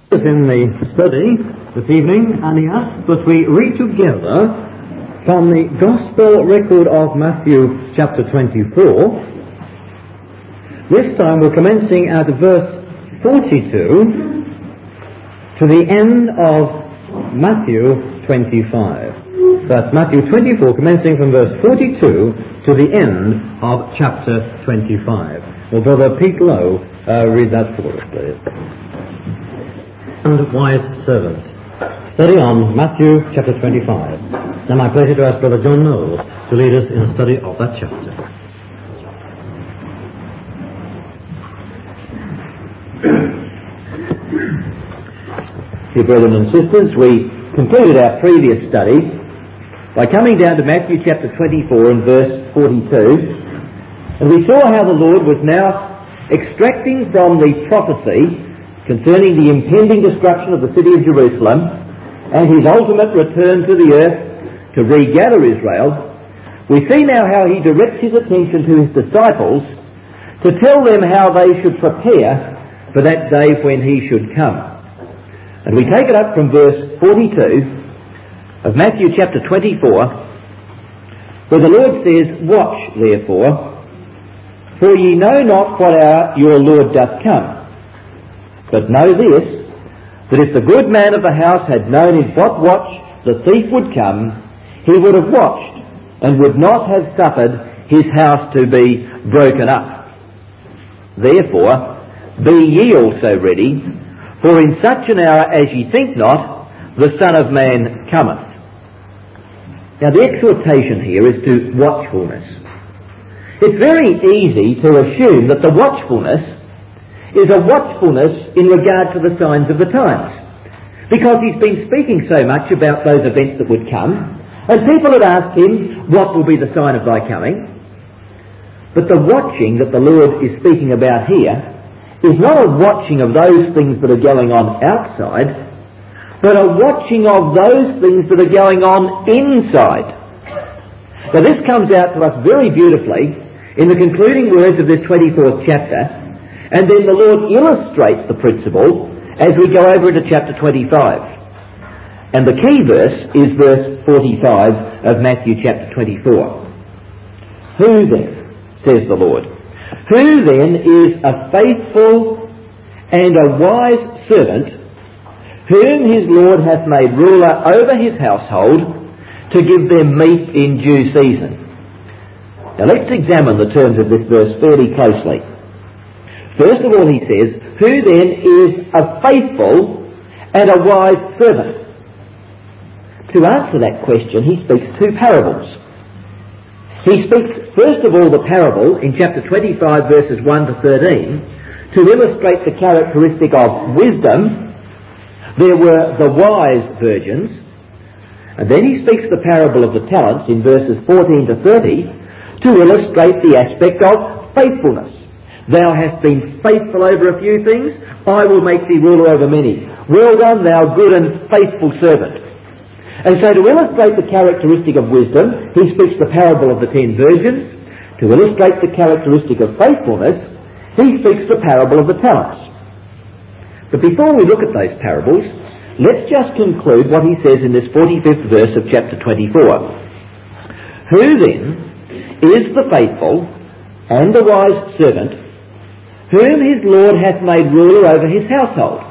In the study this evening, and he asks that we read together from the Gospel record of Matthew chapter 24. This time we're commencing at verse 42 to the end of Matthew 25. That's Matthew 24, commencing from verse 42 to the end of chapter 25. Well, Brother Pete Lowe, read that for us, please. And wise servant. Study on Matthew chapter 25. Now my pleasure to ask Brother John Knowles to lead us in a study of that chapter. Dear brethren and sisters, we concluded our previous study by coming down to Matthew chapter 24 and verse 42, and we saw how the Lord was now extracting from the prophecy concerning the impending destruction of the city of Jerusalem and his ultimate return to the earth to regather Israel. We see now how he directs his attention to his disciples to tell them how they should prepare for that day when he should come. And we take it up from verse 42 of Matthew chapter 24, where the Lord says, "Watch therefore, for ye know not what hour your Lord doth come. But know this, that if the good man of the house had known in what watch the thief would come, he would have watched, and would not have suffered his house to be broken up. Therefore, be ye also ready, for in such an hour as ye think not, the Son of Man cometh." Now the exhortation here is to watchfulness. It's very easy to assume that the watchfulness is a watchfulness in regard to the signs of the times, because he's been speaking so much about those events that would come, and people had asked him, "What will be the sign of thy coming?" But the watching that the Lord is speaking about here is not a watching of those things that are going on outside, but a watching of those things that are going on inside. Now this comes out to us very beautifully in the concluding words of this 24th chapter, and then the Lord illustrates the principle as we go over into chapter 25. And the key verse is verse 45 of Matthew chapter 24. "Who then," says the Lord, "who then is a faithful and a wise servant, whom his Lord hath made ruler over his household, to give them meat in due season?" Now let's examine the terms of this verse fairly closely. First of all, he says, "Who then is a faithful and a wise servant?" To answer that question, he speaks two parables. He speaks, first of all, the parable in chapter 25, verses 1 to 13, to illustrate the characteristic of wisdom. There were the wise virgins. And then he speaks the parable of the talents in verses 14 to 30 to illustrate the aspect of faithfulness. "Thou hast been faithful over a few things, I will make thee ruler over many. Well done, thou good and faithful servant." And so to illustrate the characteristic of wisdom, he speaks the parable of the 10 virgins. To illustrate the characteristic of faithfulness, he speaks the parable of the talents. But before we look at those parables, let's just conclude what he says in this 45th verse of chapter 24. "Who then is the faithful and the wise servant, whom his Lord hath made ruler over his household?"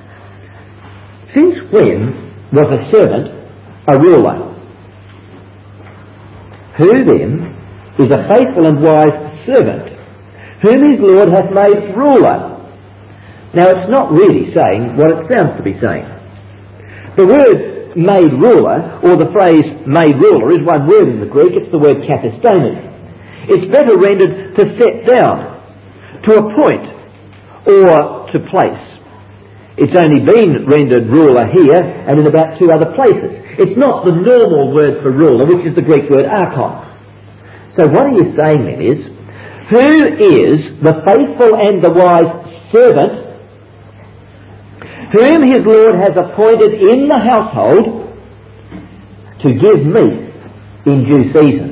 Since when was a servant a ruler? "Who then is a faithful and wise servant, whom his Lord hath made ruler?" Now it's not really saying what it sounds to be saying. The word "made ruler," or the phrase "made ruler," is one word in the Greek. It's the word "katistemi." It's better rendered "to set down," "to appoint," or "to place." It's only been rendered ruler here and in about 2 other places. It's not the normal word for ruler, which is the Greek word archon. So what he is saying then is, who is the faithful and the wise servant, whom his Lord has appointed in the household to give meat in due season?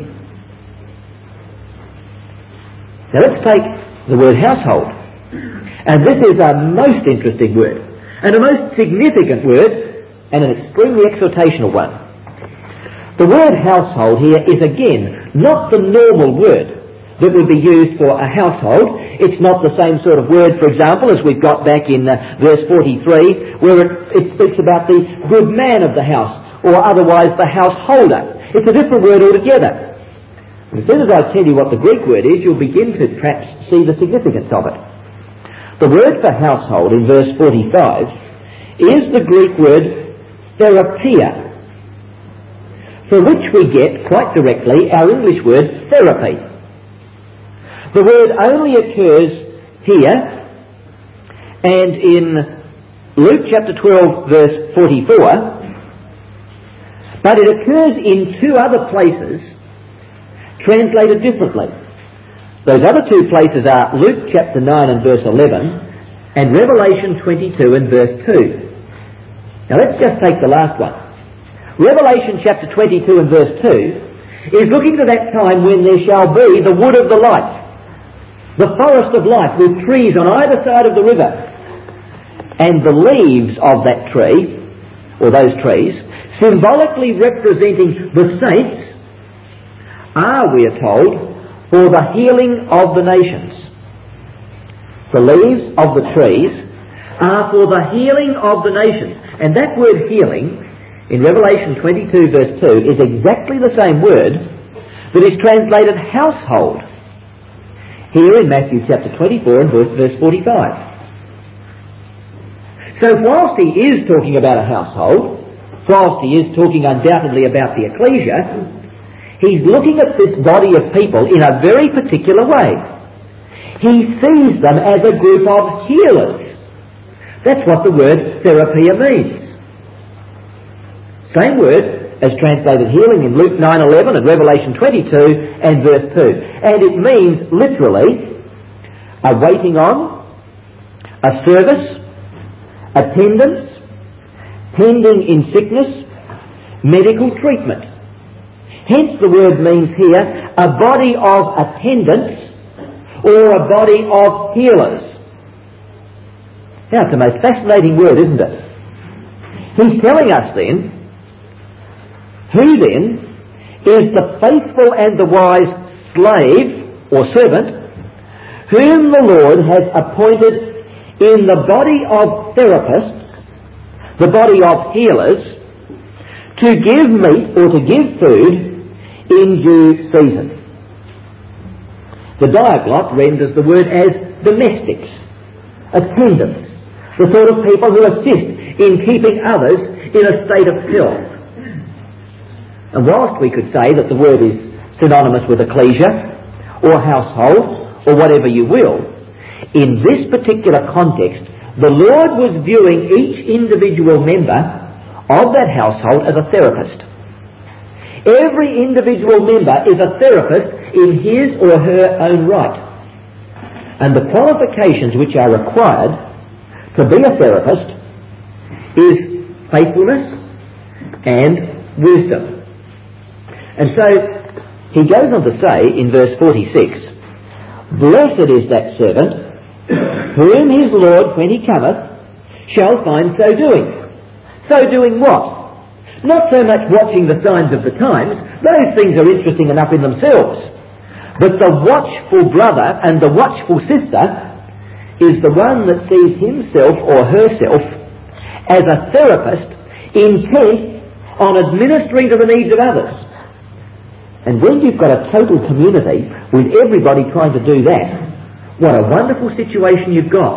Now let's take the word household. And this is a most interesting word. and a most significant word, and an extremely exhortational one. The word household here is again not the normal word that would be used for a household. It's not the same sort of word, for example, as we've got back in verse 43, where it speaks about the good man of the house, or otherwise the householder. It's a different word altogether. And as soon as I tell you what the Greek word is, you'll begin to perhaps see the significance of it. The word for household in verse 45 is the Greek word therapia, for which we get quite directly our English word therapy. The word only occurs here and in Luke chapter 12 verse 44, but it occurs in two other places translated differently. Those other two places are Luke chapter 9 and verse 11 and Revelation 22 and verse 2. Now let's just take the last one. Revelation chapter 22 and verse 2 is looking to that time when there shall be the wood of the light, the forest of life with trees on either side of the river, and the leaves of that tree, or those trees, symbolically representing the saints, are, we are told, for the healing of the nations. The leaves of the trees are for the healing of the nations. And that word healing in Revelation 22 verse 2 is exactly the same word that is translated household here in Matthew chapter 24 and verse 45. So whilst he is talking about a household, whilst he is talking undoubtedly about the ecclesia, he's looking at this body of people in a very particular way. He sees them as a group of healers. That's what the word therapia means. Same word as translated healing in Luke 9:11 and Revelation 22 and verse 2. And it means literally a waiting on, a service, attendance, tending in sickness, medical treatment. Hence the word means here a body of attendants or a body of healers. Now it's the most fascinating word, isn't it? He's telling us then, who then is the faithful and the wise slave or servant whom the Lord has appointed in the body of therapists, the body of healers, to give meat or to give food in due season. The Diaglott renders the word as domestics, attendants, the sort of people who assist in keeping others in a state of health. And whilst we could say that the word is synonymous with ecclesia or household or whatever you will, in this particular context the Lord was viewing each individual member of that household as a therapist. Every individual member is a therapist in his or her own right. And the qualifications which are required to be a therapist is faithfulness and wisdom. And so he goes on to say in verse 46, "Blessed is that servant whom his Lord, when he cometh, shall find so doing." So doing what? Not so much watching the signs of the times. Those things are interesting enough in themselves. But the watchful brother and the watchful sister is the one that sees himself or herself as a therapist intent on administering to the needs of others. And when you've got a total community with everybody trying to do that, what a wonderful situation you've got.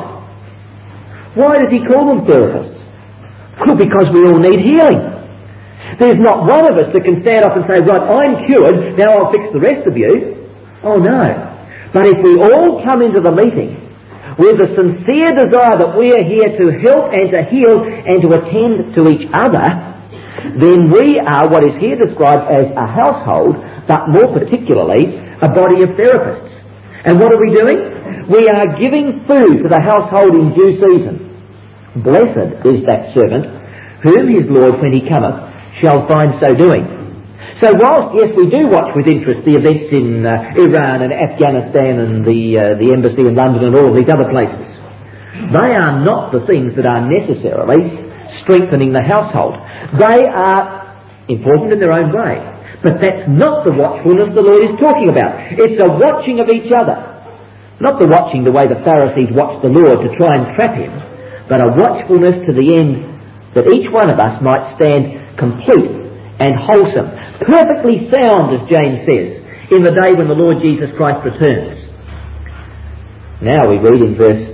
Why does he call them therapists? Well, because we all need healing. There's not one of us that can stand up and say, right, I'm cured, now I'll fix the rest of you. Oh no. But if we all come into the meeting with a sincere desire that we are here to help and to heal and to attend to each other, then we are what is here described as a household, but more particularly a body of therapists. And what are we doing? We are giving food to the household in due season. Blessed is that servant whom his Lord, when he cometh, shall find so doing. So whilst, yes, we do watch with interest the events in Iran and Afghanistan and the embassy in London and all of these other places, They are not the things that are necessarily strengthening the household. They are important in their own way. But that's not the watchfulness the Lord is talking about. It's a watching of each other. Not the watching the way the Pharisees watched the Lord to try and trap him, but a watchfulness to the end that each one of us might stand complete and wholesome, perfectly sound, as James says, in the day when the Lord Jesus Christ returns. Now we read in verse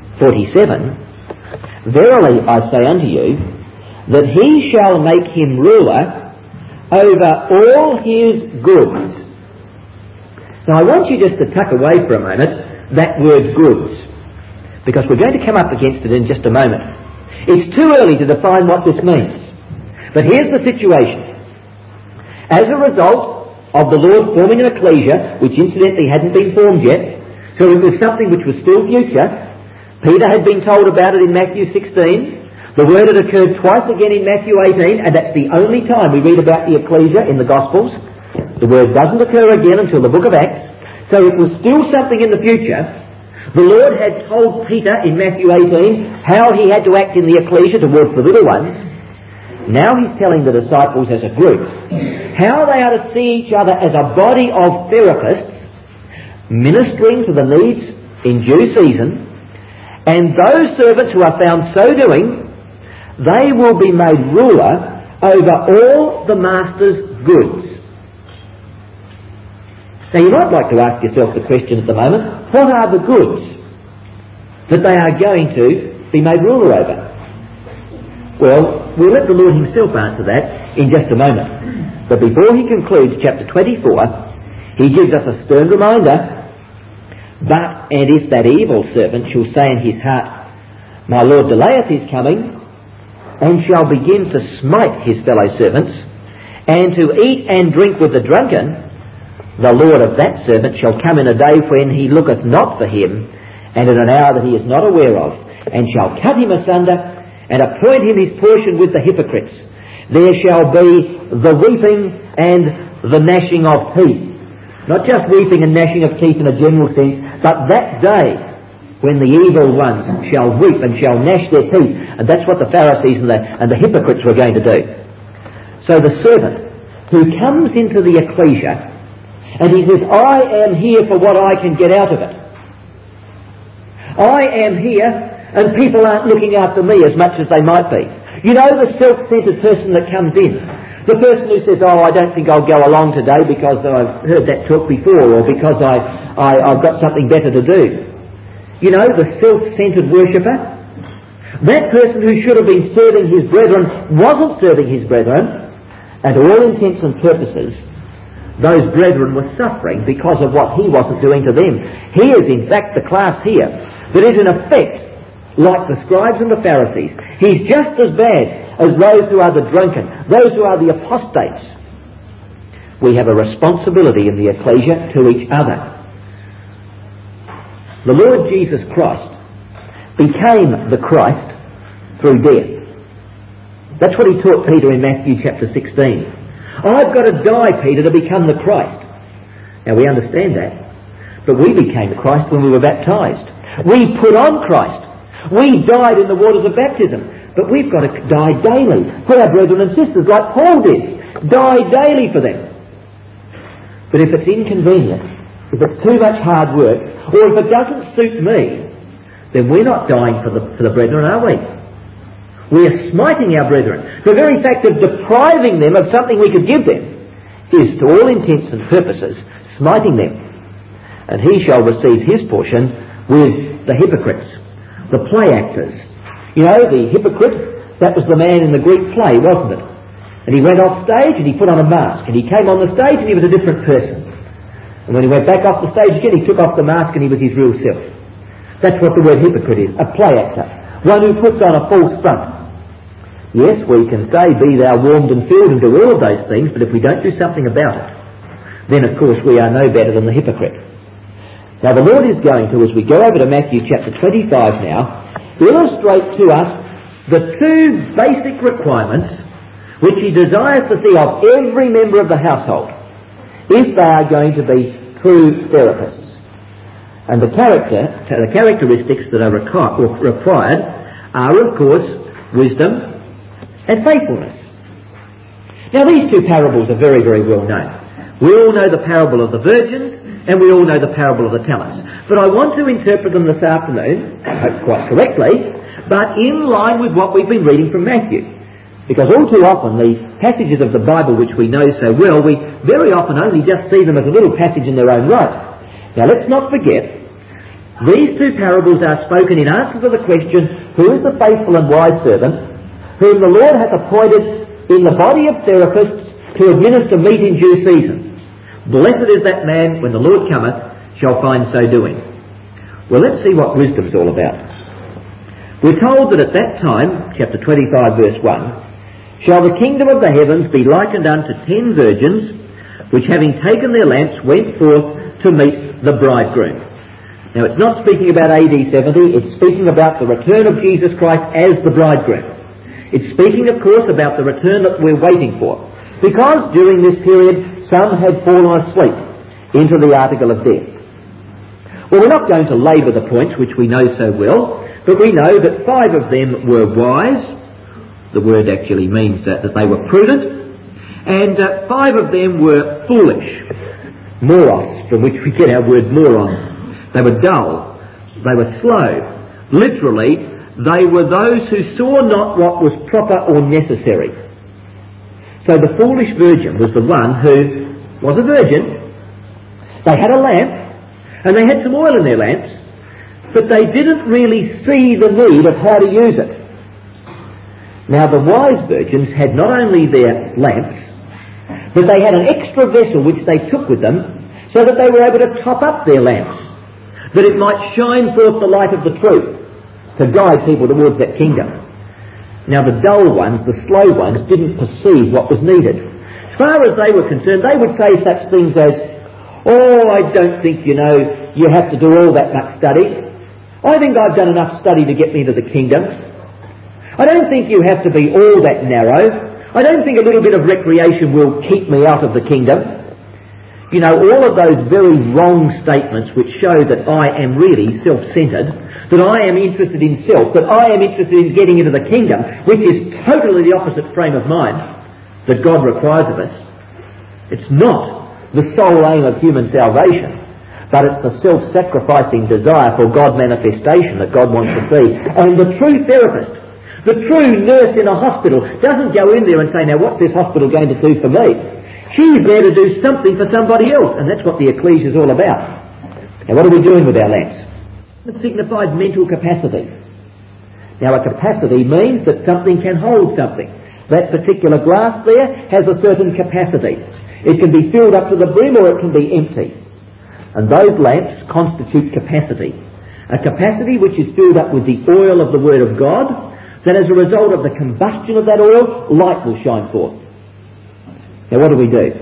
47, "Verily I say unto you, that he shall make him ruler over all his goods." Now I want you just to tuck away for a moment that word goods, because we're going to come up against it in just a moment. It's too early to define what this means. But here's the situation. As a result of the Lord forming an ecclesia, which incidentally hadn't been formed yet, so it was something which was still future. Peter had been told about it in Matthew 16. The word had occurred twice again in Matthew 18, and that's the only time we read about the ecclesia in the Gospels. The word doesn't occur again until the book of Acts. So it was still something in the future. The Lord had told Peter in Matthew 18 how he had to act in the ecclesia towards the little ones. Now he's telling the disciples as a group how they are to see each other as a body of therapists ministering to the needs in due season, and those servants who are found so doing, they will be made ruler over all the master's goods. Now you might like to ask yourself the question at the moment, what are the goods that they are going to be made ruler over? Well, we'll let the Lord himself answer that in just a moment. But before he concludes chapter 24, he gives us a stern reminder. "But, and if that evil servant shall say in his heart, My Lord delayeth his coming, and shall begin to smite his fellow servants, and to eat and drink with the drunken, the Lord of that servant shall come in a day when he looketh not for him, and in an hour that he is not aware of, and shall cut him asunder, and appoint him his portion with the hypocrites. There shall be the weeping and the gnashing of teeth." Not just weeping and gnashing of teeth in a general sense, but that day when the evil ones shall weep and shall gnash their teeth. And that's what the Pharisees and the hypocrites were going to do. So the servant who comes into the ecclesia and he says, "I am here for what I can get out of it. I am here and people aren't looking after me as much as they might be." You know, the self-centered person that comes in. The person who says, "Oh, I don't think I'll go along today because I've heard that talk before, or because I've got something better to do." You know, the self-centered worshipper. That person who should have been serving his brethren wasn't serving his brethren, and to all intents and purposes, those brethren were suffering because of what he wasn't doing to them. He is in fact the class here that is in effect like the scribes and the Pharisees. He's just as bad as those who are the drunken, those who are the apostates. We have a responsibility in the ecclesia to each other. The Lord Jesus Christ became the Christ through death. That's what he taught Peter in Matthew chapter 16. "I've got to die, Peter, to become the Christ." Now we understand that. But we became Christ when we were baptized. We put on Christ. We died in the waters of baptism. But we've got to die daily for our brethren and sisters, like Paul did. Die daily for them. But if it's inconvenient, if it's too much hard work, or if it doesn't suit me, then we're not dying for the brethren, are we? We are smiting our brethren. The very fact of depriving them of something we could give them is, to all intents and purposes, smiting them. "And he shall receive his portion with the hypocrites," the play actors. You know, the hypocrite, that was the man in the Greek play, wasn't it? And he went off stage and he put on a mask, and he came on the stage and he was a different person. And when he went back off the stage again, he took off the mask and he was his real self. That's what the word hypocrite is, a play actor, one who puts on a false front. Yes, we can say, "Be thou warmed and filled," and do all of those things, but if we don't do something about it, then of course we are no better than the hypocrite. Now the Lord is going to, as we go over to Matthew chapter 25 now, illustrate to us the two basic requirements which he desires to see of every member of the household if they are going to be true therapists. And the characteristics that are required are, of course, wisdom and faithfulness. Now, these two parables are very, very well known. We all know the parable of the virgins, and we all know the parable of the talents. But I want to interpret them this afternoon, I hope quite correctly, but in line with what we've been reading from Matthew. Because all too often the passages of the Bible which we know so well, we very often only just see them as a little passage in their own right. Now let's not forget, these two parables are spoken in answer to the question, who is the faithful and wise servant, whom the Lord hath appointed in the body of therapists to administer meat in due season. Blessed is that man, when the Lord cometh, shall find so doing. Well, let's see what wisdom's all about. We're told that at that time, chapter 25 verse 1, shall the kingdom of the heavens be likened unto 10 virgins, which having taken their lamps went forth to meet the bridegroom. Now it's not speaking about AD 70, it's speaking about the return of Jesus Christ as the bridegroom. It's speaking, of course, about the return that we're waiting for. Because during this period, some had fallen asleep into the article of death. Well, we're not going to labour the points which we know so well, but we know that 5 of them were wise. The word actually means that they were prudent. And 5 of them were foolish. Moros, from which we get our word moron. They were dull. They were slow. Literally, they were those who saw not what was proper or necessary. So the foolish virgin was the one who was a virgin. They had a lamp, and they had some oil in their lamps, but they didn't really see the need of how to use it. Now the wise virgins had not only their lamps, but they had an extra vessel which they took with them so that they were able to top up their lamps, that it might shine forth the light of the truth to guide people towards that kingdom. Now the dull ones, the slow ones, didn't perceive what was needed. As far as they were concerned, they would say such things as, oh, I don't think, you have to do all that much study. I think I've done enough study to get me to the kingdom. I don't think you have to be all that narrow. I don't think a little bit of recreation will keep me out of the kingdom. All of those very wrong statements which show that I am really self-centred, that I am interested in self, that I am interested in getting into the kingdom, which is totally the opposite frame of mind that God requires of us. It's not the sole aim of human salvation, but it's the self-sacrificing desire for God manifestation that God wants to see. And the true therapist, the true nurse in a hospital, doesn't go in there and say, now what's this hospital going to do for me? She's there to do something for somebody else, and that's what the ecclesia is all about. Now what are we doing with our lamps? It signifies mental capacity. Now a capacity means that something can hold something. That particular glass there has a certain capacity. It can be filled up to the brim or it can be empty. And those lamps constitute capacity. A capacity which is filled up with the oil of the Word of God, that as a result of the combustion of that oil, light will shine forth. Now what do?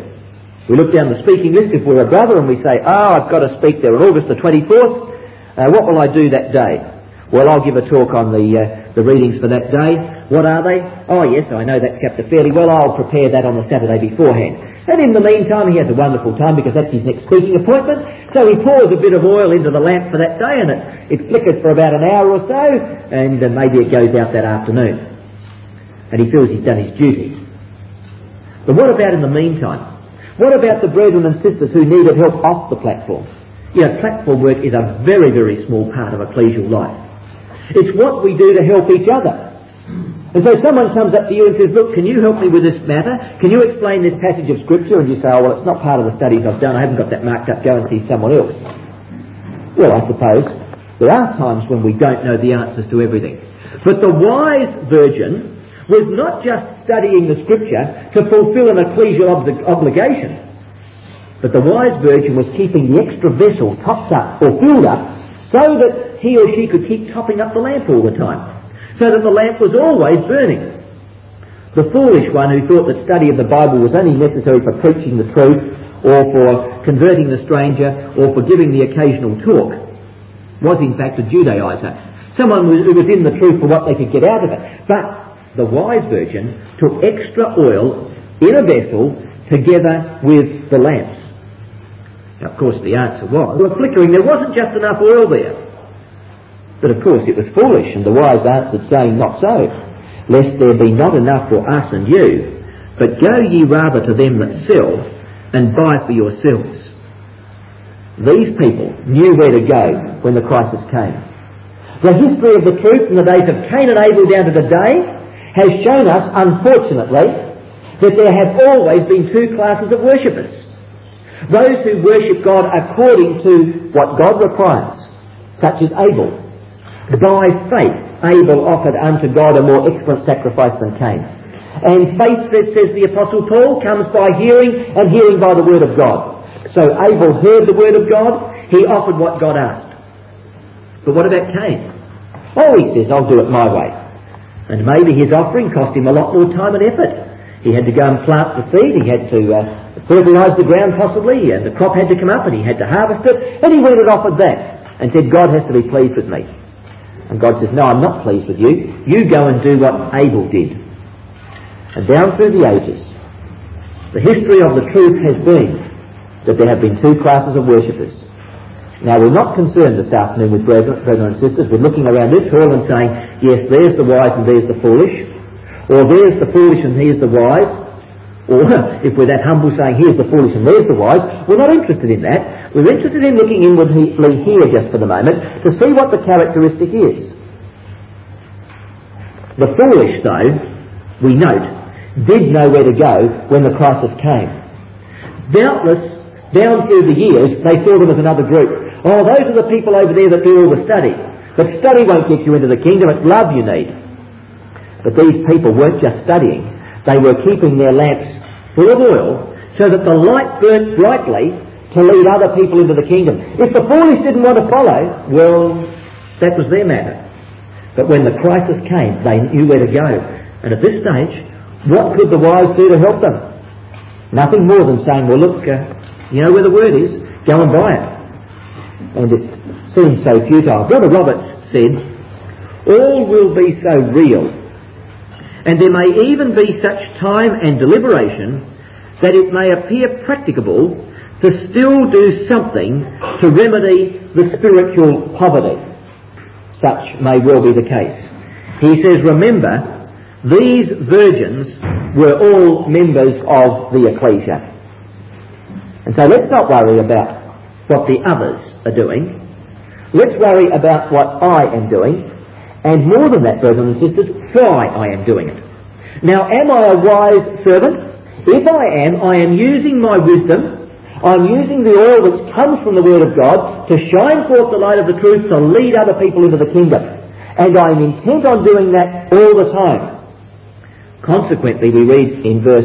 We look down the speaking list if we're a brother and we say, I've got to speak there on August the 24th. What will I do that day? Well, I'll give a talk on the readings for that day. What are they? Oh yes, I know that chapter fairly well. I'll prepare that on the Saturday beforehand. And in the meantime, he has a wonderful time because that's his next speaking appointment. So he pours a bit of oil into the lamp for that day and it flickers for about an hour or so, and maybe it goes out that afternoon. And he feels he's done his duty. But what about in the meantime? What about the brethren and sisters who needed help off the platform? Platform work is a very, very small part of ecclesial life. It's what we do to help each other. And so someone comes up to you and says, look, can you help me with this matter? Can you explain this passage of Scripture? And you say, oh, well, it's not part of the studies I've done. I haven't got that marked up. Go and see someone else. Well, I suppose there are times when we don't know the answers to everything. But the wise virgin was not just studying the Scripture to fulfill an ecclesial obligation, but the wise virgin was keeping the extra vessel topped up or filled up so that he or she could keep topping up the lamp all the time, so that the lamp was always burning. The foolish one who thought that study of the Bible was only necessary for preaching the truth or for converting the stranger or for giving the occasional talk was in fact a Judaizer, someone who was in the truth for what they could get out of it. But the wise virgin took extra oil in a vessel together with the lamps. Now, of course, the answer was, well, flickering, there wasn't just enough oil there. But of course it was foolish, and the wise answered, saying, not so, lest there be not enough for us and you, but go ye rather to them that sell, and buy for yourselves. These people knew where to go when the crisis came. The history of the truth from the days of Cain and Abel down to today has shown us, unfortunately, that there have always been two classes of worshippers. Those who worship God according to what God requires, such as Abel. By faith, Abel offered unto God a more excellent sacrifice than Cain. And faith, says the Apostle Paul, comes by hearing, and hearing by the word of God. So Abel heard the word of God, he offered what God asked. But what about Cain? Oh, he says, I'll do it my way. And maybe his offering cost him a lot more time and effort. He had to go and plant the seed, he had to fertilise the ground possibly, and the crop had to come up and he had to harvest it, and he went and offered that and said, God has to be pleased with me. And God says, no, I'm not pleased with you. You go and do what Abel did. And down through the ages, the history of the truth has been that there have been two classes of worshippers. Now, we're not concerned this afternoon with brethren and sisters. We're looking around this hall and saying, yes, there's the wise and there's the foolish. Or there's the foolish and here's the wise. Or, if we're that humble, saying, here's the foolish and there's the wise. We're not interested in that. We're interested in looking inwardly here just for the moment to see what the characteristic is. The foolish, though, we note, did know where to go when the crisis came. Doubtless, down through the years, they saw them as another group. Oh, those are the people over there that do all the study. But study won't get you into the kingdom, it's love you need. But these people weren't just studying, they were keeping their lamps full of oil so that the light burnt brightly to lead other people into the kingdom. If the foolish didn't want to follow, well, that was their matter. But when the crisis came, they knew where to go. And at this stage, what could the wise do to help them? Nothing more than saying, well, look, you know where the word is, go and buy it. And it seems so futile. Brother Roberts said, all will be so real, and there may even be such time and deliberation that it may appear practicable to still do something to remedy the spiritual poverty. Such may well be the case. He says, remember, these virgins were all members of the ecclesia. And so let's not worry about what the others are doing. Let's worry about what I am doing. And more than that, brothers and sisters, why I am doing it. Now, am I a wise servant? If I am using my wisdom, I'm using the oil which comes from the Word of God to shine forth the light of the truth to lead other people into the kingdom. And I'm intent on doing that all the time. Consequently, we read in verse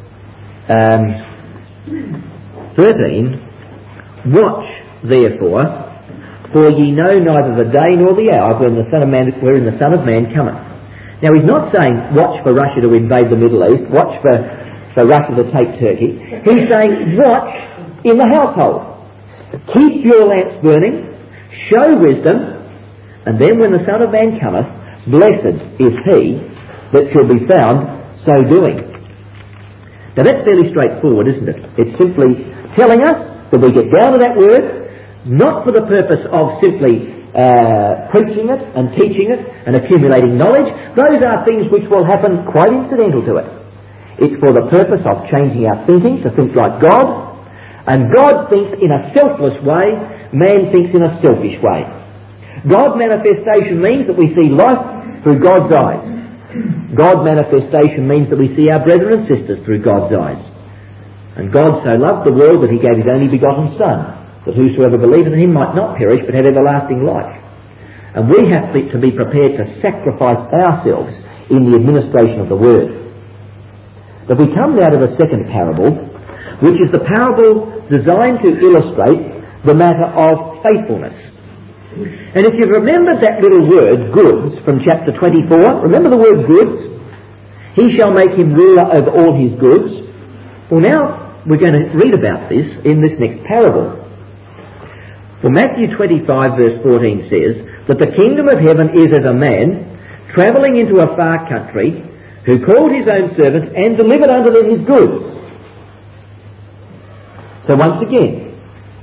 13, watch therefore, for ye know neither the day nor the hour wherein the Son of Man cometh. Now he's not saying watch for Russia to invade the Middle East, watch for Russia to take Turkey. He's saying watch in the household. Keep your lamps burning, show wisdom, and then when the Son of Man cometh, blessed is he that shall be found so doing. Now that's fairly straightforward, isn't it? It's simply telling us that we get down to that word, not for the purpose of simply preaching it and teaching it and accumulating knowledge. Those are things which will happen quite incidental to it. It's for the purpose of changing our thinking to think like God, and God thinks in a selfless way, man thinks in a selfish way. God manifestation means that we see life through God's eyes. God manifestation means that we see our brethren and sisters through God's eyes. And God so loved the world that he gave his only begotten Son, that whosoever believeth in him might not perish but have everlasting life. And we have to be prepared to sacrifice ourselves in the administration of the Word. But we come now to the second parable, which is the parable designed to illustrate the matter of faithfulness. And if you remember that little word, goods, from chapter 24, remember the word goods? He shall make him ruler over all his goods. Well, now we're going to read about this in this next parable. For Matthew 25 verse 14 says that the kingdom of heaven is as a man travelling into a far country, who called his own servants and delivered unto them his goods. So once again,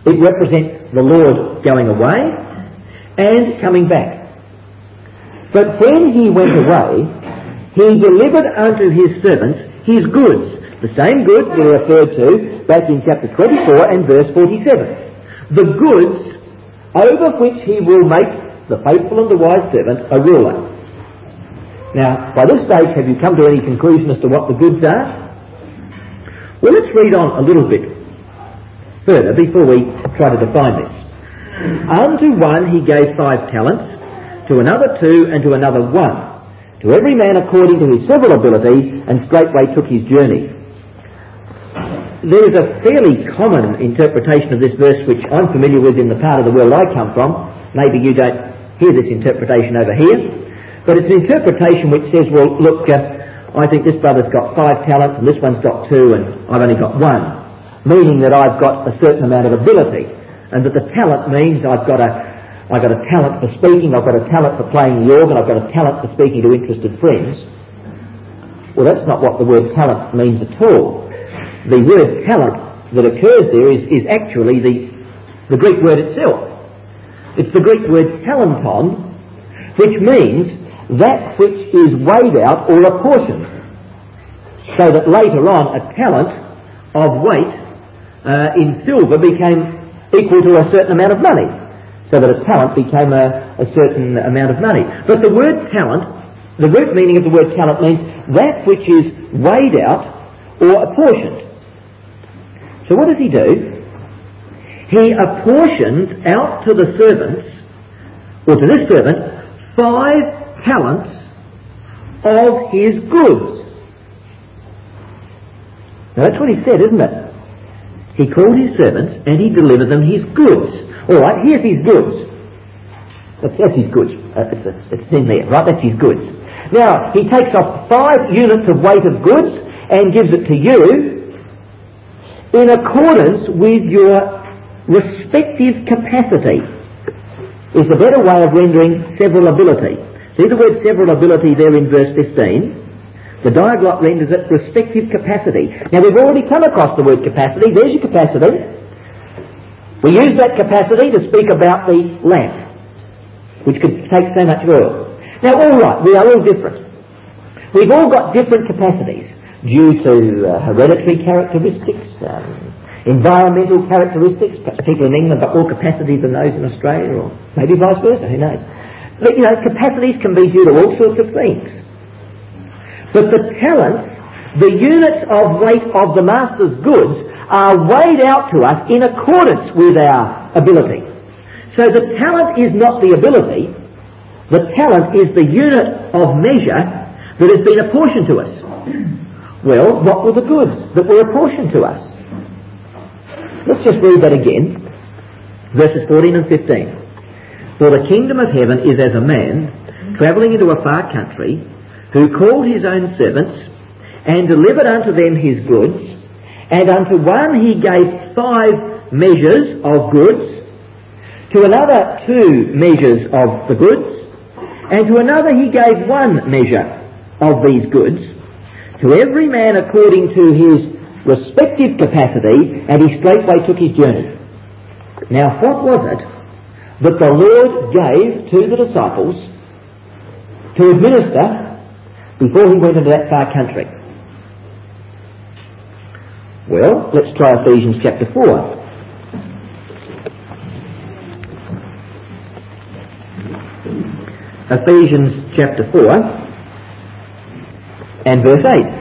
It represents the Lord going away and coming back. But when he went away, he delivered unto his servants his goods. The same goods were referred to back in chapter 24 and verse 47. The goods over which he will make the faithful and the wise servant a ruler. Now, by this stage, have you come to any conclusion as to what the goods are? Well, let's read on a little bit further before we try to define this. Unto one he gave 5 talents, to another 2, and to another 1, to every man according to his several ability, and straightway took his journey. There is a fairly common interpretation of this verse which I'm familiar with in the part of the world I come from. Maybe you don't hear this interpretation over here, but it's an interpretation which says, well, look, I think this brother's got 5 talents and this one's got 2 and I've only got 1, meaning that I've got a certain amount of ability, and that the talent means I've got a talent for speaking, I've got a talent for playing the organ, I've got a talent for speaking to interested friends. Well, that's not what the word talent means at all. The word talent that occurs there is actually the Greek word itself. It's the Greek word talenton, which means that which is weighed out or apportioned. So that later on a talent of weight in silver became equal to a certain amount of money. So that a talent became a certain amount of money. But the word talent, the root meaning of the word talent means that which is weighed out or apportioned. So what does he do? He apportioned out to the servants, or to this servant, 5 talents of his goods. Now that's what he said, isn't it? He called his servants and he delivered them his goods. Alright, here's his goods. That's his goods. It's in there, right? That's his goods. Now, he takes off 5 units of weight of goods and gives it to you in accordance with your respective capacity. Is a better way of rendering several ability. See the word several ability there in verse 15? The diaglot renders it respective capacity. Now we've already come across the word capacity. There's your capacity. We use that capacity to speak about the lamp, which could take so much oil. Now alright, we are all different. We've all got different capacities due to hereditary characteristics, environmental characteristics. Perhaps people in England have got more capacity than those in Australia, or maybe vice versa, who knows. But capacities can be due to all sorts of things. But the talents, the units of weight of the master's goods, are weighed out to us in accordance with our ability. So the talent is not the ability, the talent is the unit of measure that has been apportioned to us. Well, what were the goods that were apportioned to us? Let's just read that again. Verses 14 and 15. For the kingdom of heaven is as a man travelling into a far country, who called his own servants, and delivered unto them his goods, and unto one he gave 5 measures of goods, to another 2 measures of the goods, and to another he gave 1 measure of these goods, to every man according to his respective capacity, and he straightway took his journey. Now what was it that the Lord gave to the disciples to administer before he went into that far country? Well, let's try Ephesians chapter 4. Ephesians chapter 4 and verse 8.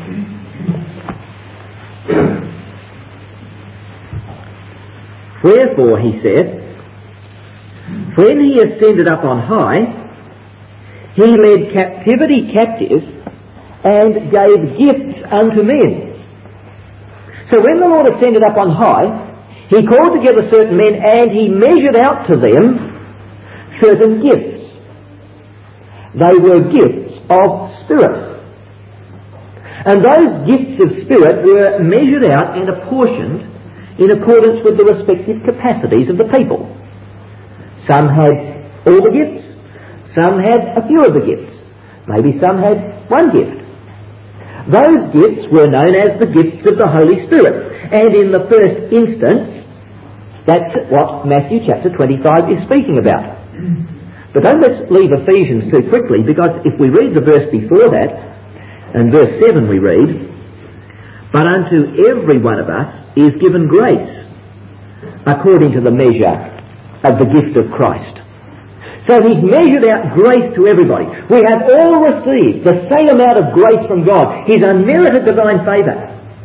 Wherefore, he said, when he ascended up on high, he led captivity captive and gave gifts unto men. So when the Lord ascended up on high, he called together certain men and he measured out to them certain gifts. They were gifts of spirit. And those gifts of spirit were measured out and apportioned in accordance with the respective capacities of the people. Some had all the gifts, some had a few of the gifts, maybe some had 1 gift. Those gifts were known as the gifts of the Holy Spirit, and in the first instance That's what Matthew chapter 25 is speaking about. But don't let's leave Ephesians too quickly, because if we read the verse before that, and verse 7 we read, "But unto every one of us is given grace, according to the measure of the gift of Christ." So he's measured out grace to everybody. We have all received the same amount of grace from God, his unmerited divine favour.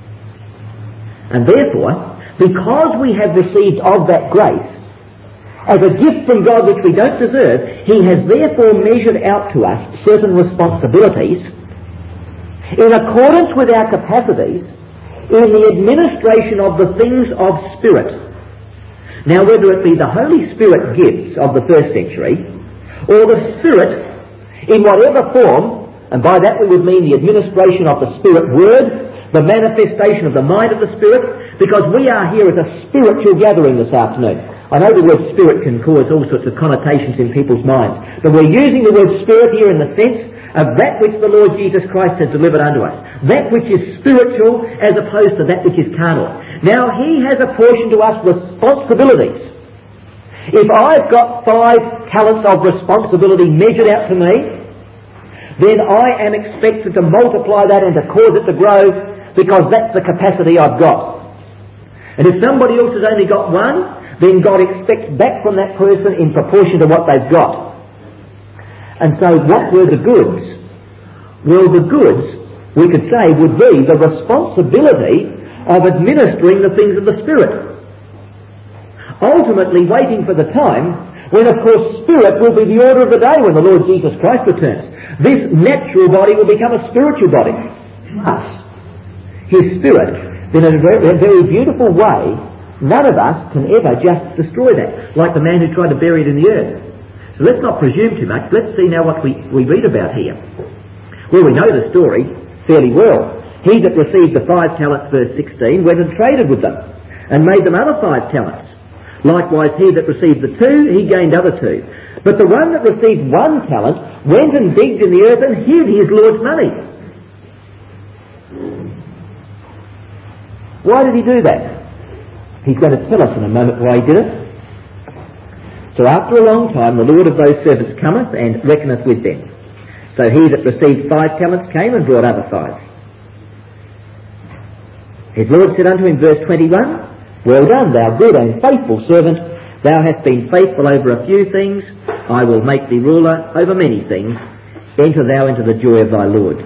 And therefore, because we have received of that grace, as a gift from God which we don't deserve, he has therefore measured out to us certain responsibilities in accordance with our capacities in the administration of the things of spirit. Now, whether it be the Holy Spirit gifts of the first century, or the Spirit in whatever form, and by that we would mean the administration of the Spirit Word, the manifestation of the mind of the Spirit, because we are here as a spiritual gathering this afternoon. I know the word spirit can cause all sorts of connotations in people's minds, but we're using the word spirit here in the sense of that which the Lord Jesus Christ has delivered unto us. That which is spiritual as opposed to that which is carnal. Now he has apportioned to us responsibilities. If I've got 5 talents of responsibility measured out to me, then I am expected to multiply that and to cause it to grow, because that's the capacity I've got. And if somebody else has only got 1, then God expects back from that person in proportion to what they've got. And so what were the goods? Well, the goods, we could say, would be the responsibility of administering the things of the Spirit. Ultimately waiting for the time when, of course, Spirit will be the order of the day when the Lord Jesus Christ returns. This natural body will become a spiritual body. Us, his Spirit, then in a very beautiful way, none of us can ever just destroy that, like the man who tried to bury it in the earth. So let's not presume too much. Let's see now what we read about here. Well, we know the story fairly well. He that received the 5 talents, verse 16, went and traded with them, and made them other 5 talents. Likewise, he that received the 2, he gained other 2. But the one that received 1 talent went and digged in the earth and hid his Lord's money. Why did he do that? He's going to tell us in a moment why he did it. So after a long time, the Lord of those servants cometh and reckoneth with them. So he that received 5 talents came and brought other 5. His Lord said unto him, verse 21, "Well done, thou good and faithful servant. Thou hast been faithful over a few things. I will make thee ruler over many things. Enter thou into the joy of thy Lord."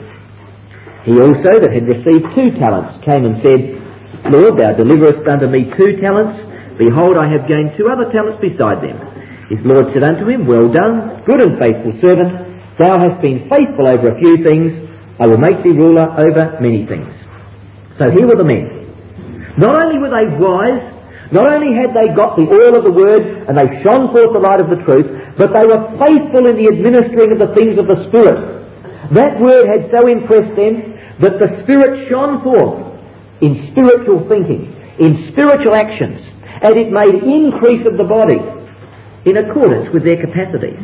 He also that had received 2 talents came and said, "Lord, thou deliverest unto me 2 talents. Behold, I have gained 2 other talents beside them." His Lord said unto him, "Well done, good and faithful servant. Thou hast been faithful over a few things. I will make thee ruler over many things." So here were the men. Not only were they wise, not only had they got the oil of the word and they shone forth the light of the truth, but they were faithful in the administering of the things of the Spirit. That word had so impressed them that the Spirit shone forth in spiritual thinking, in spiritual actions, and it made increase of the body in accordance with their capacities.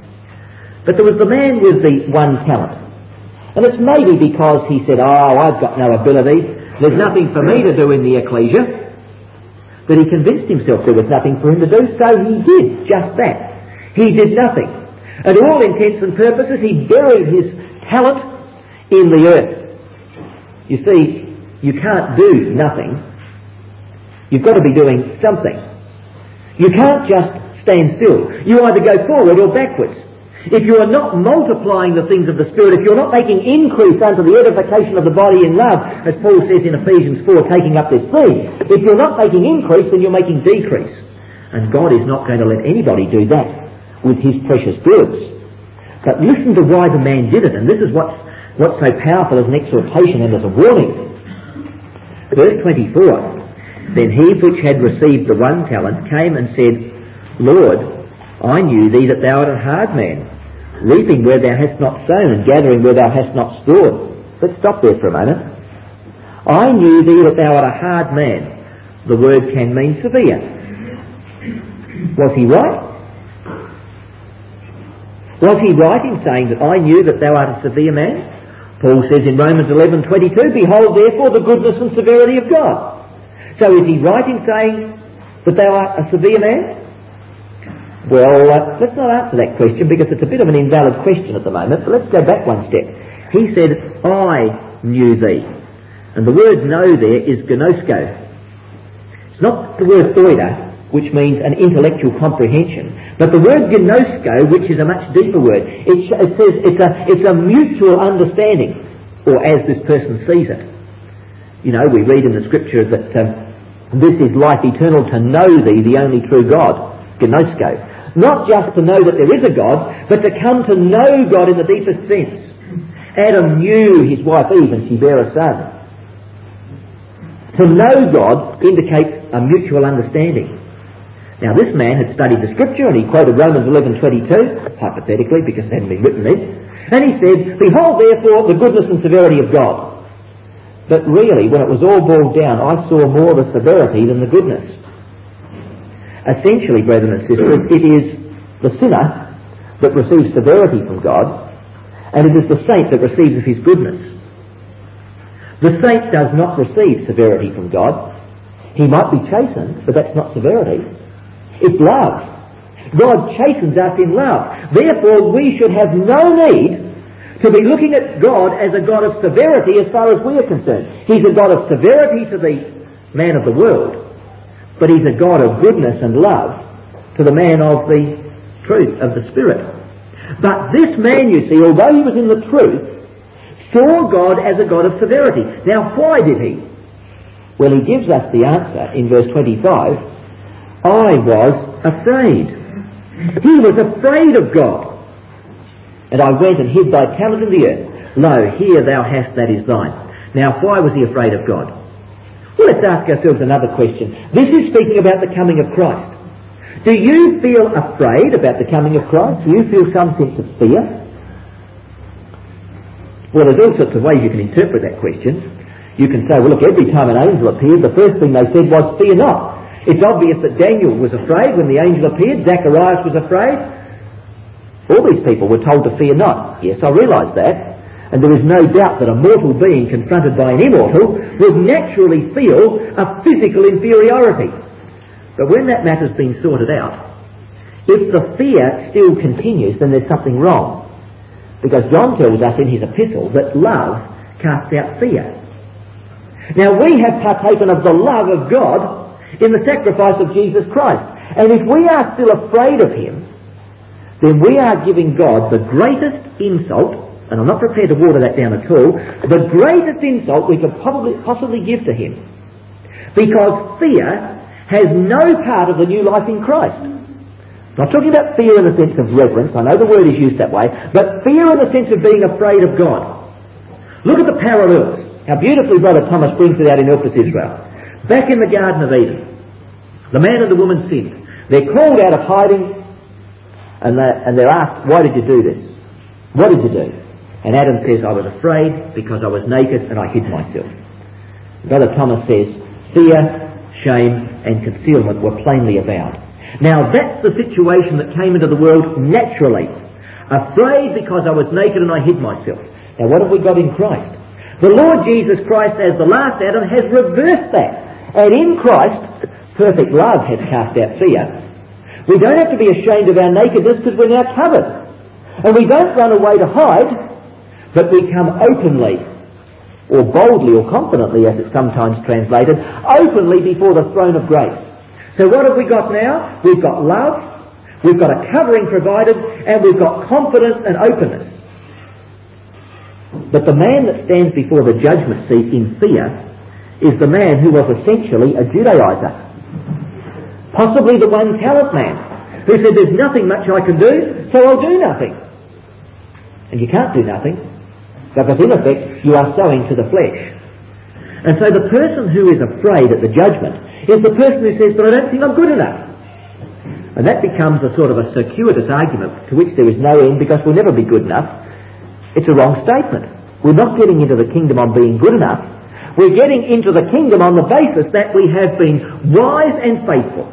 But there was the man with the 1 talent. And it's maybe because he said, "Oh, I've got no ability, there's nothing for me to do in the ecclesia," that he convinced himself there was nothing for him to do, so he did just that. He did nothing. At all intents and purposes, he buried his talent in the earth. You see, you can't do nothing. You've got to be doing something. You can't just stand still. You either go forward or backwards. If you are not multiplying the things of the Spirit, if you're not making increase unto the edification of the body in love, as Paul says in Ephesians 4, taking up this theme, if you're not making increase, then you're making decrease. And God is not going to let anybody do that with his precious goods. But listen to why the man did it, and this is what's so powerful as an exhortation and as a warning. Verse 24, "Then he which had received the 1 talent came and said, Lord, I knew thee that thou art a hard man, reaping where thou hast not sown, and gathering where thou hast not stored." Let's stop there for a moment. I knew thee that thou art a hard man. The word can mean severe. Was he right? Was he right in saying that I knew that thou art a severe man? Paul says in Romans 11:22, "Behold therefore the goodness and severity of God." So is he right in saying That thou art a severe man? Well, let's not answer that question because it's a bit of an invalid question at the moment, but let's go back one step. He said, I knew thee. And the word know there is gnosko. It's not the word oida, which means an intellectual comprehension, but the word gnosko, which is a much deeper word. It says it's a mutual understanding, or as this person sees it. You know, we read in the scripture that this is life eternal, to know thee, the only true God, gnosko. Not just to know that there is a God, but to come to know God in the deepest sense. Adam knew his wife Eve and she bare a son. To know God indicates a mutual understanding. Now this man had studied the scripture and he quoted Romans 11:22, hypothetically because it hadn't been written then, and he said, behold therefore the goodness and severity of God. But really, when it was all boiled down, I saw more the severity than the goodness. Essentially, brethren and sisters, it is the sinner that receives severity from God, and it is the saint that receives of his goodness. The saint does not receive severity from God. He might be chastened, but that's not severity. It's love. God chastens us in love. Therefore, we should have no need to be looking at God as a God of severity as far as we are concerned. He's a God of severity to the man of the world, but he's a God of goodness and love to the man of the truth, of the Spirit. But this man, you see, although he was in the truth, saw God as a God of severity. Now, why did he? Well, he gives us the answer in verse 25. I was afraid. He was afraid of God. And I went and hid thy talent in the earth. Lo, here thou hast that is thine. Now, why was he afraid of God? Well, let's ask ourselves another question. This is speaking about the coming of Christ. Do you feel afraid about the coming of Christ? Do you feel some sense of fear? Well, there's all sorts of ways you can interpret that question. You can say, well, look, every time an angel appeared, the first thing they said was, fear not. It's obvious that Daniel was afraid when the angel appeared. Zacharias was afraid. All these people were told to fear not. Yes, I realise that. And there is no doubt that a mortal being confronted by an immortal would naturally feel a physical inferiority. But when that matter's been sorted out, if the fear still continues, then there's something wrong. Because John tells us in his epistle that love casts out fear. Now we have partaken of the love of God in the sacrifice of Jesus Christ. And if we are still afraid of him, then we are giving God the greatest insult, and I'm not prepared to water that down at all, the greatest insult we could possibly give to him. Because fear has no part of the new life in Christ. I'm not talking about fear in the sense of reverence, I know the word is used that way, but fear in the sense of being afraid of God. Look at the parallels. How beautifully Brother Thomas brings it out in Elpis Israel. Back in the Garden of Eden, the man and the woman sinned. They're called out of hiding and they're asked, why did you do this? What did you do? And Adam says, I was afraid because I was naked and I hid myself. Brother Thomas says, fear, shame and concealment were plainly avowed. Now that's the situation that came into the world naturally. Afraid because I was naked and I hid myself. Now what have we got in Christ? The Lord Jesus Christ, as the last Adam, has reversed that. And in Christ, perfect love has cast out fear. We don't have to be ashamed of our nakedness because we're now covered. And we don't run away to hide, but we come openly, or boldly, or confidently, as it's sometimes translated, openly before the throne of grace. So what have we got now? We've got love, we've got a covering provided, and we've got confidence and openness. But the man that stands before the judgment seat in fear is the man who was essentially a Judaizer. Possibly the one-talent man who said, there's nothing much I can do, so I'll do nothing. And you can't do nothing, because in effect you are sowing to the flesh. And so the person who is afraid at the judgment is the person who says, but I don't think I'm good enough. And that becomes a sort of a circuitous argument to which there is no end because we'll never be good enough. It's a wrong statement. We're not getting into the kingdom on being good enough. We're getting into the kingdom on the basis that we have been wise and faithful.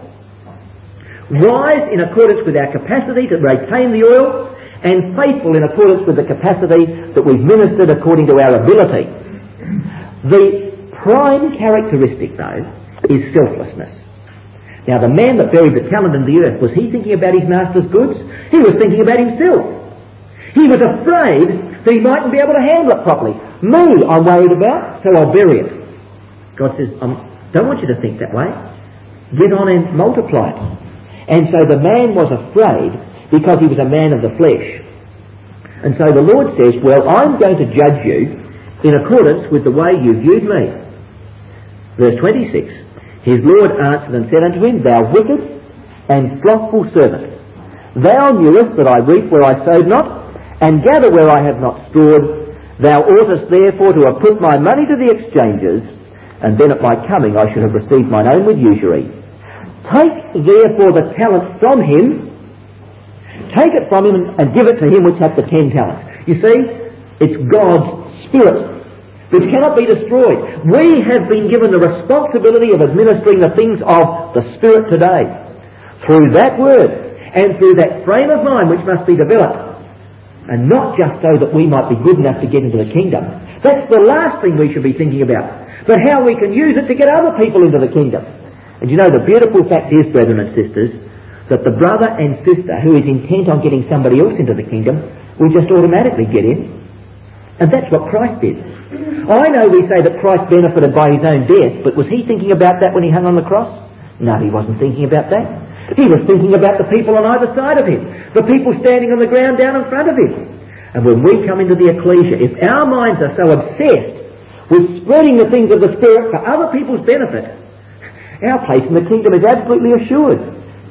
Wise in accordance with our capacity to retain the oil, and faithful in accordance with the capacity that we've ministered according to our ability. The prime characteristic, though, is selflessness. Now the man that buried the talent in the earth, was he thinking about his master's goods? He was thinking about himself. He was afraid that he mightn't be able to handle it properly. Me, I'm worried about, so I'll bury it. God says, I don't want you to think that way. Get on and multiply it. And so the man was afraid because he was a man of the flesh. And so the Lord says, well, I'm going to judge you in accordance with the way you viewed me. Verse 26. His Lord answered and said unto him, Thou wicked and slothful servant, thou knewest that I reap where I sowed not, and gather where I have not stored. Thou oughtest therefore to have put my money to the exchangers, and then at my coming I should have received mine own with usury. Take therefore the talent from him, take it from him and give it to him which hath the 10 talents. You see, it's God's Spirit which cannot be destroyed. We have been given the responsibility of administering the things of the Spirit today through that word and through that frame of mind which must be developed, and not just so that we might be good enough to get into the kingdom. That's the last thing we should be thinking about, but how we can use it to get other people into the kingdom. And you know, the beautiful fact is, brethren and sisters, that the brother and sister who is intent on getting somebody else into the kingdom will just automatically get in. And that's what Christ did. I know we say that Christ benefited by his own death, but was he thinking about that when he hung on the cross? No, he wasn't thinking about that. He was thinking about the people on either side of him, the people standing on the ground down in front of him. And when we come into the ecclesia, if our minds are so obsessed with spreading the things of the Spirit for other people's benefit, our place in the kingdom is absolutely assured.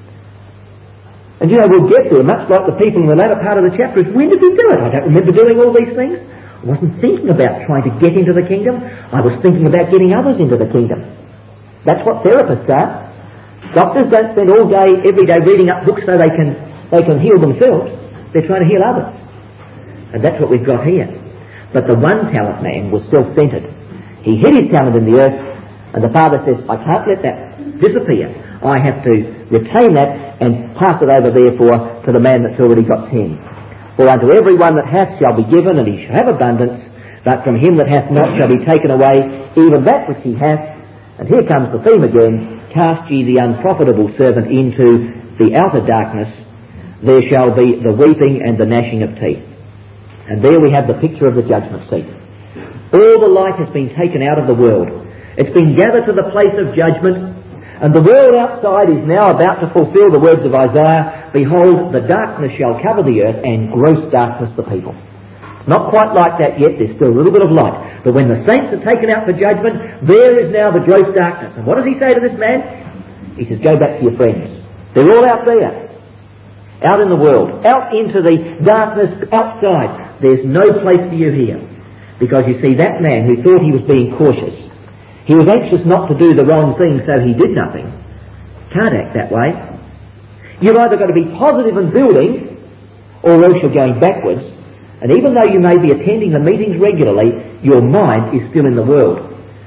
And you know, we'll get there, much like the people in the latter part of the chapter. When did we do it? I don't remember doing all these things. I wasn't thinking about trying to get into the kingdom. I was thinking about getting others into the kingdom. That's what therapists are. Doctors don't spend all day, every day reading up books so they can heal themselves. They're trying to heal others. And that's what we've got here. But the one talent man was self-centered. He hid his talent in the earth, and the father says, I can't let that disappear. I have to retain that and pass it over therefore to the man that's already got 10. For unto every one that hath shall be given, and he shall have abundance, but from him that hath not shall be taken away even that which he hath. And here comes the theme again, cast ye the unprofitable servant into the outer darkness, there shall be the weeping and the gnashing of teeth. And there we have the picture of the judgment seat. All the light has been taken out of the world. It's been gathered to the place of judgment, and the world outside is now about to fulfill the words of Isaiah, Behold, the darkness shall cover the earth, and gross darkness the people. Not quite like that yet, there's still a little bit of light. But when the saints are taken out for judgment, there is now the gross darkness. And what does he say to this man? He says, go back to your friends. They're all out there, out in the world, out into the darkness outside. There's no place for you here. Because you see, that man who thought he was being cautious, he was anxious not to do the wrong thing, so he did nothing. Can't act that way. You've either got to be positive and building, or else you're going backwards. And even though you may be attending the meetings regularly, your mind is still in the world.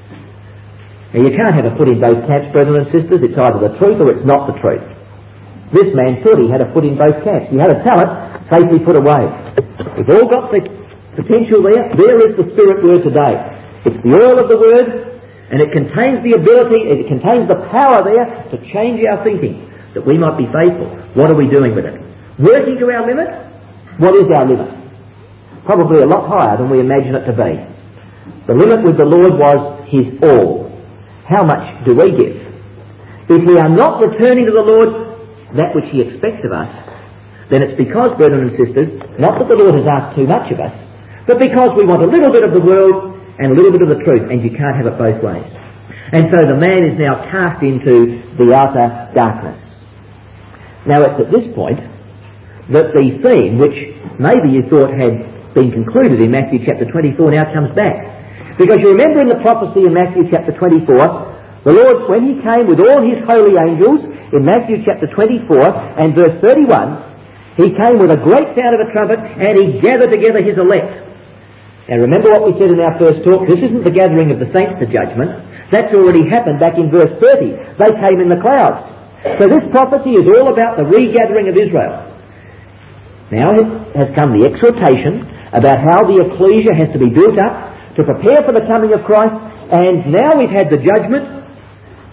Now, you can't have a foot in both camps, brethren and sisters. It's either the truth or it's not the truth. This man thought he had a foot in both camps. He had a talent safely put away. We've all got the potential there. There is the Spirit word today. It's the oil of the word, and it contains the ability, it contains the power there to change our thinking, that we might be faithful. What are we doing with it? Working to our limit? What is our limit? Probably a lot higher than we imagine it to be. The limit with the Lord was his all. How much do we give? If we are not returning to the Lord that which he expects of us, then it's because, brethren and sisters, not that the Lord has asked too much of us, but because we want a little bit of the world and a little bit of the truth, and you can't have it both ways. And so the man is now cast into the outer darkness. Now it's at this point that the theme, which maybe you thought had been concluded in Matthew chapter 24, now comes back. Because you remember in the prophecy in Matthew chapter 24, the Lord, when he came with all his holy angels, in Matthew chapter 24 and verse 31, he came with a great sound of a trumpet, and he gathered together his elect. Now remember what we said in our first talk, this isn't the gathering of the saints to judgment. That's already happened back in verse 30. They came in the clouds. So this prophecy is all about the regathering of Israel. Now has come the exhortation about how the ecclesia has to be built up to prepare for the coming of Christ, and now we've had the judgment,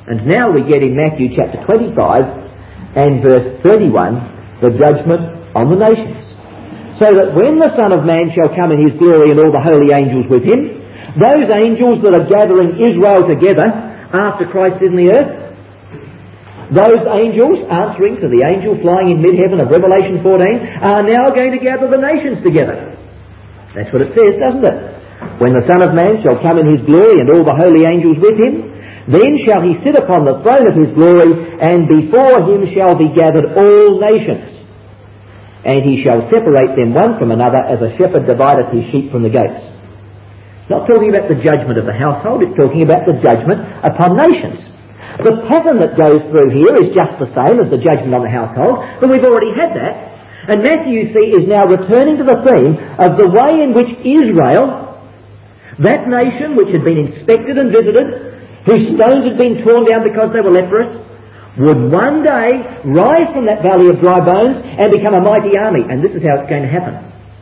And now we get in Matthew chapter 25 and verse 31, the judgment on the nations. So that when the Son of Man shall come in his glory and all the holy angels with him, those angels that are gathering Israel together after Christ is in the earth, those angels answering to the angel flying in mid-heaven of Revelation 14 are now going to gather the nations together. That's what it says, doesn't it? When the Son of Man shall come in his glory and all the holy angels with him, then shall he sit upon the throne of his glory, and before him shall be gathered all nations. And he shall separate them one from another, as a shepherd divideth his sheep from the goats. It's not talking about the judgment of the household, it's talking about the judgment upon nations. The pattern that goes through here is just the same as the judgment on the household, but we've already had that. And Matthew, you see, is now returning to the theme of the way in which Israel, that nation which had been inspected and visited, whose stones had been torn down because they were leprous, would one day rise from that valley of dry bones and become a mighty army. And this is how it's going to happen.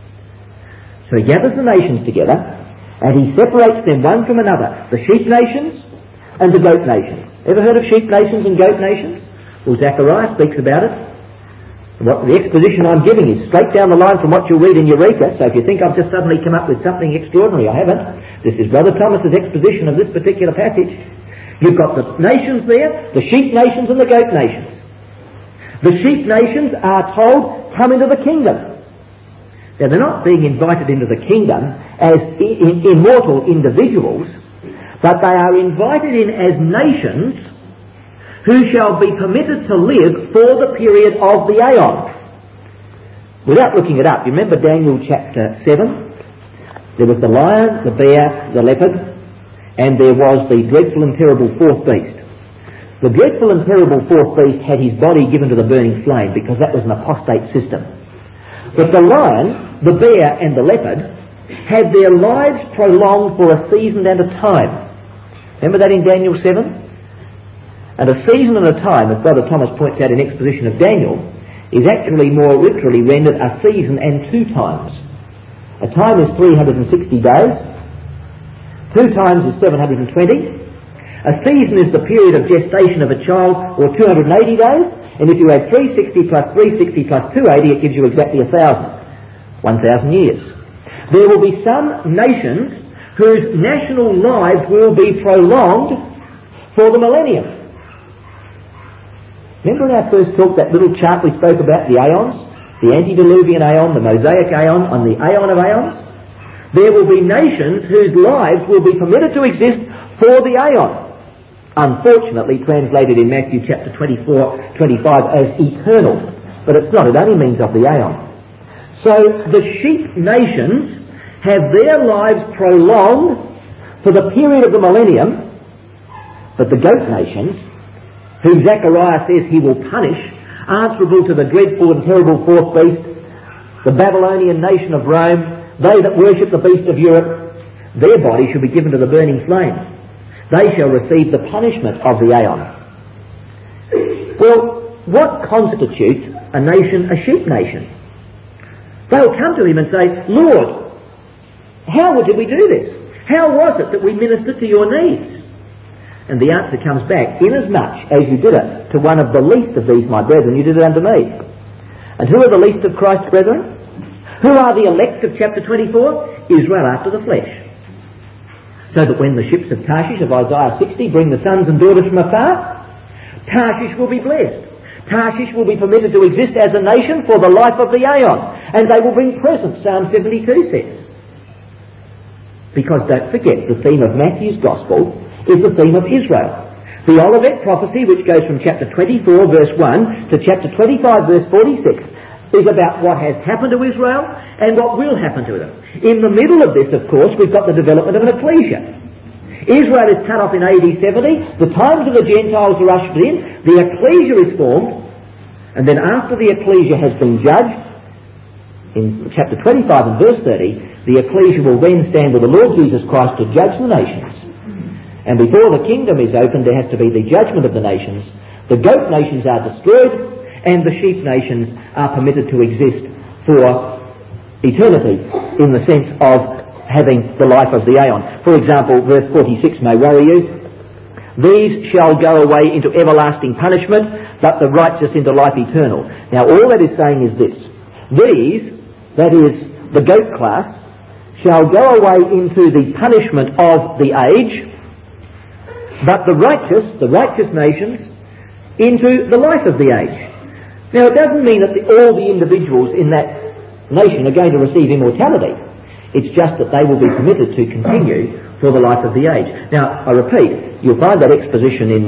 So he gathers the nations together and he separates them one from another, the sheep nations and the goat nations. Ever heard of sheep nations and goat nations? Well, Zechariah speaks about it. What the exposition I'm giving is straight down the line from what you'll read in Eureka, so if you think I've just suddenly come up with something extraordinary, I haven't. This is Brother Thomas's exposition of this particular passage. You've got the nations there, the sheep nations and the goat nations. The sheep nations are told, come into the kingdom. Now they're not being invited into the kingdom as immortal individuals, but they are invited in as nations who shall be permitted to live for the period of the aeon. Without looking it up, you remember Daniel chapter 7? There was the lion, the bear, the leopard, and there was the dreadful and terrible fourth beast. The dreadful and terrible fourth beast had his body given to the burning flame because that was an apostate system. But the lion, the bear and the leopard had their lives prolonged for a season and a time. Remember that in Daniel 7? And a season and a time, as Brother Thomas points out in exposition of Daniel, is actually more literally rendered a season and 2 times. A time is 360 days. 2 times is 720. A season is the period of gestation of a child, or 280 days. And if you add 360 plus 360 plus 280, it gives you exactly 1,000 years. There will be some nations whose national lives will be prolonged for the millennium. Remember in our first talk, that little chart we spoke about, the aeons? The antediluvian aeon, the Mosaic aeon, on the aeon of aeons? There will be nations whose lives will be permitted to exist for the aeon. Unfortunately translated in Matthew chapter 24, 25 as eternal. But it's not, it only means of the aeon. So the sheep nations have their lives prolonged for the period of the millennium, but the goat nations, whom Zechariah says he will punish, answerable to the dreadful and terrible fourth beast, the Babylonian nation of Rome, they that worship the beast of Europe, their body shall be given to the burning flame. They shall receive the punishment of the aeon. Well, what constitutes a nation a sheep nation? They'll come to him and say, Lord, how did we do this? How was it that we ministered to your needs? And the answer comes back, inasmuch as you did it to one of the least of these my brethren, you did it unto me. And who are the least of Christ's brethren? Who are the elect of chapter 24? Israel after the flesh. So that when the ships of Tarshish of Isaiah 60 bring the sons and daughters from afar, Tarshish will be blessed. Tarshish will be permitted to exist as a nation for the life of the aeon. And they will bring presents, Psalm 72 says. Because don't forget, the theme of Matthew's Gospel is the theme of Israel. The Olivet prophecy, which goes from chapter 24 verse 1 to chapter 25 verse 46, is about what has happened to Israel and what will happen to them. In the middle of this, of course, we've got the development of an ecclesia. Israel is cut off in AD 70, the times of the Gentiles are ushered in, the ecclesia is formed, and then after the ecclesia has been judged, in chapter 25 and verse 30, the ecclesia will then stand with the Lord Jesus Christ to judge the nations. And before the kingdom is opened, there has to be the judgment of the nations. The goat nations are destroyed, and the sheep nations are permitted to exist for eternity, in the sense of having the life of the aeon. For example, verse 46 may worry you. These shall go away into everlasting punishment, but the righteous into life eternal. Now all that is saying is this. These, that is, the goat class, shall go away into the punishment of the age, but the righteous nations, into the life of the age. Now it doesn't mean that all the individuals in that nation are going to receive immortality. It's just that they will be permitted to continue for the life of the age. Now, I repeat, you'll find that exposition in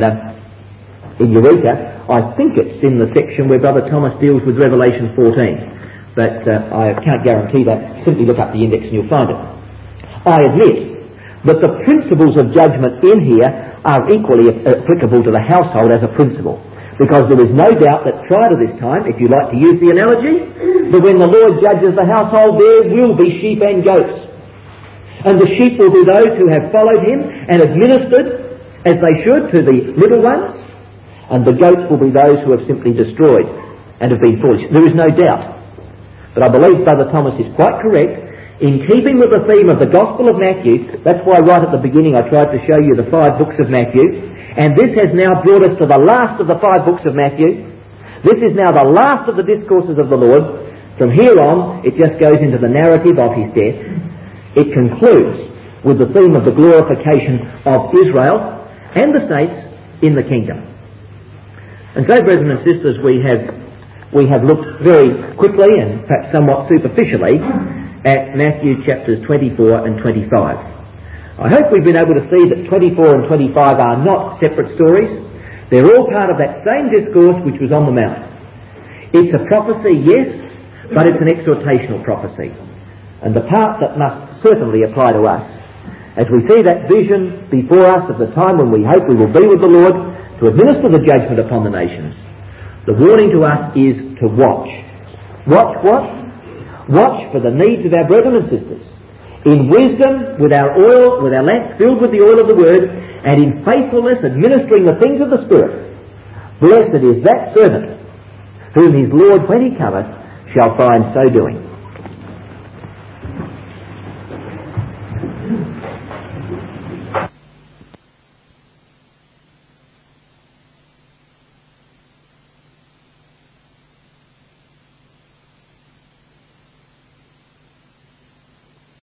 Eureka. I think it's in the section where Brother Thomas deals with Revelation 14. But I can't guarantee that. Simply look up the index and you'll find it. I admit that the principles of judgment in here are equally applicable to the household as a principle. Because there is no doubt that prior to this time, if you like to use the analogy, that when the Lord judges the household, there will be sheep and goats. And the sheep will be those who have followed him and administered as they should to the little ones, and the goats will be those who have simply destroyed and have been foolish. There is no doubt. But I believe Brother Thomas is quite correct in keeping with the theme of the Gospel of Matthew. That's why right at the beginning I tried to show you the 5 books of Matthew. And this has now brought us to the last of the 5 books of Matthew. This is now the last of the discourses of the Lord. From here on, it just goes into the narrative of his death. It concludes with the theme of the glorification of Israel and the saints in the kingdom. And so, brethren and sisters, we have looked very quickly and perhaps somewhat superficially at Matthew chapters 24 and 25. I hope we've been able to see that 24 and 25 are not separate stories. They're all part of that same discourse which was on the Mount. It's a prophecy, yes, but it's an exhortational prophecy. And the part that must certainly apply to us, as we see that vision before us of the time when we hope we will be with the Lord to administer the judgment upon the nations, the warning to us is to watch. Watch what? Watch for the needs of our brethren and sisters. In wisdom, with our oil, with our lamp filled with the oil of the Word, and in faithfulness administering the things of the Spirit. Blessed is that servant whom his Lord, when he cometh, shall find so doing.